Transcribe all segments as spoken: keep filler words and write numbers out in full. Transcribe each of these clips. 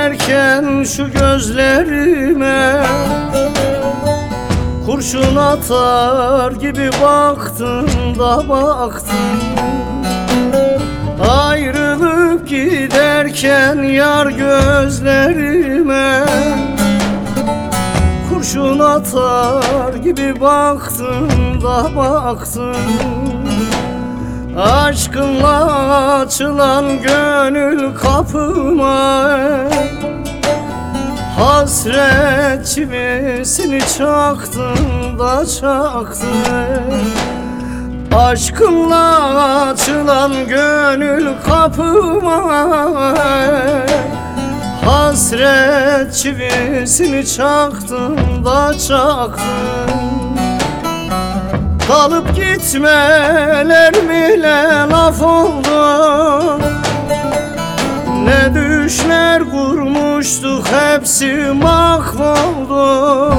giderken şu gözlerime kurşun atar gibi baktın da baktın. Ayrılıp giderken yar gözlerime kurşun atar gibi baktın da baktın. Aşkınla açılan gönül kapıma hasret çivisini çaktın da çaktın. Aşkınla açılan gönül kapıma hasret çivisini çaktın da çaktın. Kalıp gitmeler bile laf oldu, ne düşler kurmuştuk hepsi mahvoldu.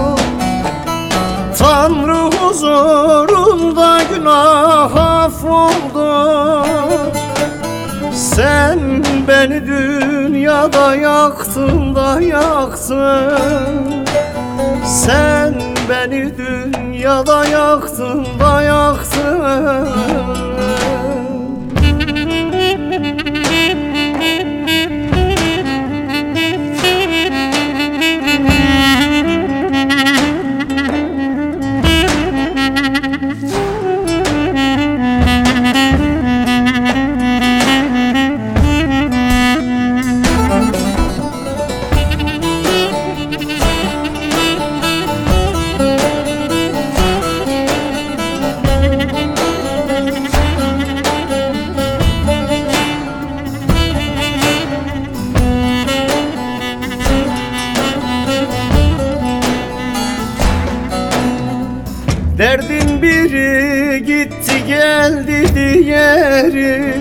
Tanrı huzurunda günah affoldu. Sen beni dünyada yaktın da yaktın. Sen beni dünyada yaktın da yaktın. Derdin biri gitti geldi diğeri,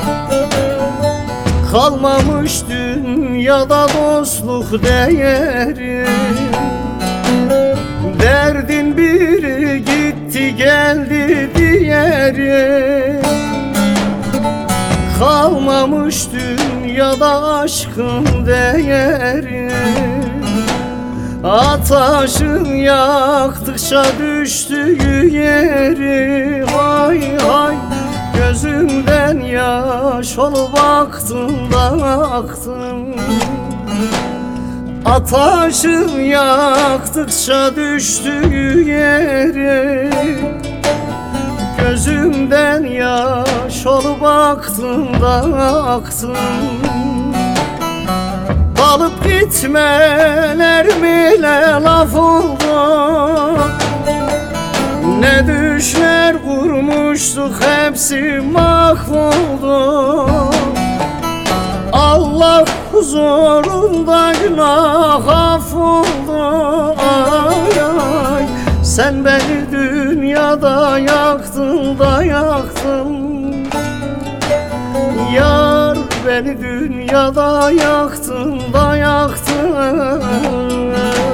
kalmamış dünyada dostluk değeri. Derdin biri gitti geldi diğeri, kalmamış dünyada aşkın değeri. Ataşın yaktıkça düştüğü yeri, hay hay gözümden yaş olup aktın da aktın. Ataşın yaktıkça düştüğü yeri, gözümden yaş olup aktın da aktın. Alıp gitmeler bile laf oldu, ne düşler kurmuştuk hepsi mahvoldu. Allah huzurunda günah affoldu. Ay ay sen beni dünyada yaktın da yaktın. Yar beni dünyada yaktın da yaktın.